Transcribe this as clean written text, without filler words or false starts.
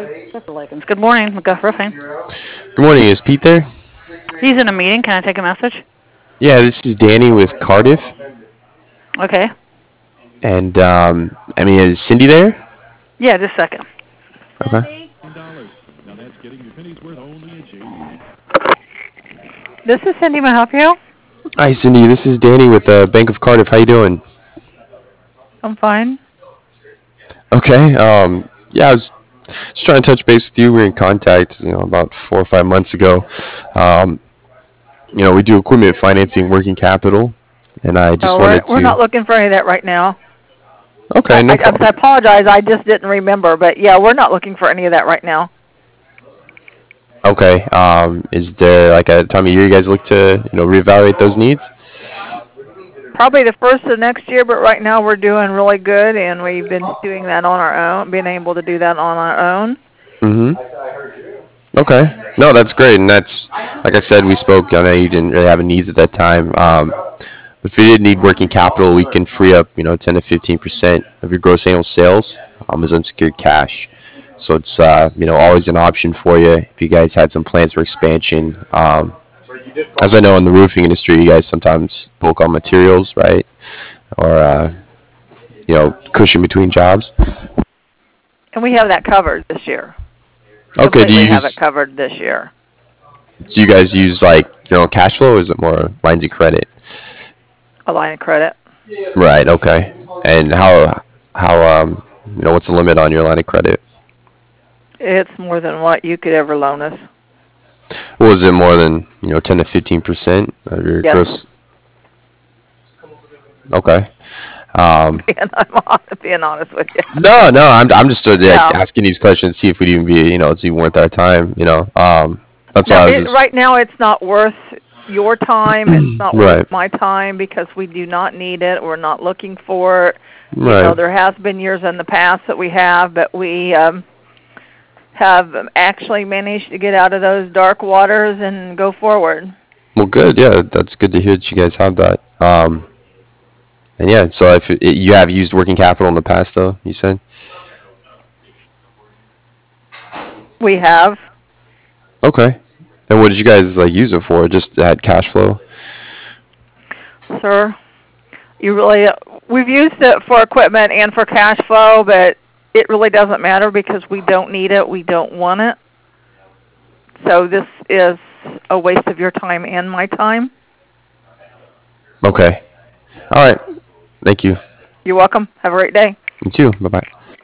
Good morning, McGuff Roofing. Good morning. Is Pete there? He's in a meeting. Can I take a message? Yeah, this is Danny with Cardiff. Okay. And, is Cindy there? Yeah, just a second. Okay. This is Cindy. May I help you? Hi, Cindy. This is Danny with Bank of Cardiff. How you doing? I'm fine. Okay. Yeah, I was just trying to touch base with you. We were in contact, about 4 or 5 months ago. Um, we do equipment financing, working capital, and I just Oh, wanted we're to. not looking for any of that right now. Okay, no I problem. apologize. I just didn't remember. But, yeah, we're not looking for any of that right now. Okay. Is there like a time of year you guys look to, reevaluate those needs? Probably the first of next year, but right now we're doing really good, and we've been doing that on our own, being able to do that on our own. Okay. No, that's great, and that's like I said, we spoke. I know you didn't really have a needs at that time. If you did need working capital, we can free up, 10 to 15% of your gross annual sales as unsecured cash. So it's always an option for you if you guys had some plans for expansion. As I know in the roofing industry, you guys sometimes bulk on materials, right? Or cushion between jobs. And we have that covered this year. Okay. Completely have it covered this year. Do you guys use like cash flow, or is it more lines of credit? A line of credit. Right. Okay. And how what's the limit on your line of credit? It's more than what you could ever loan us. Well, is it more than 10 to 15% of your Yes. gross? Okay. I'm being honest with you. No. I'm just Yeah. asking these questions to see if we'd even be it's even worth our time. That's why No, I was just right now it's not worth your time. It's not right. worth my time because we do not need it. We're not looking for it. Right. There has been years in the past that we have, but we have actually managed to get out of those dark waters and go forward. Well, good. Yeah, that's good to hear that you guys have that. And yeah, so if you have used working capital in the past, though, you said. We have. Okay. And what did you guys use it for? Just had cash flow? Sir, we've used it for equipment and for cash flow, but it really doesn't matter because we don't need it. We don't want it. So this is a waste of your time and my time. Okay. All right. Thank you. You're welcome. Have a great day. You too. Bye-bye.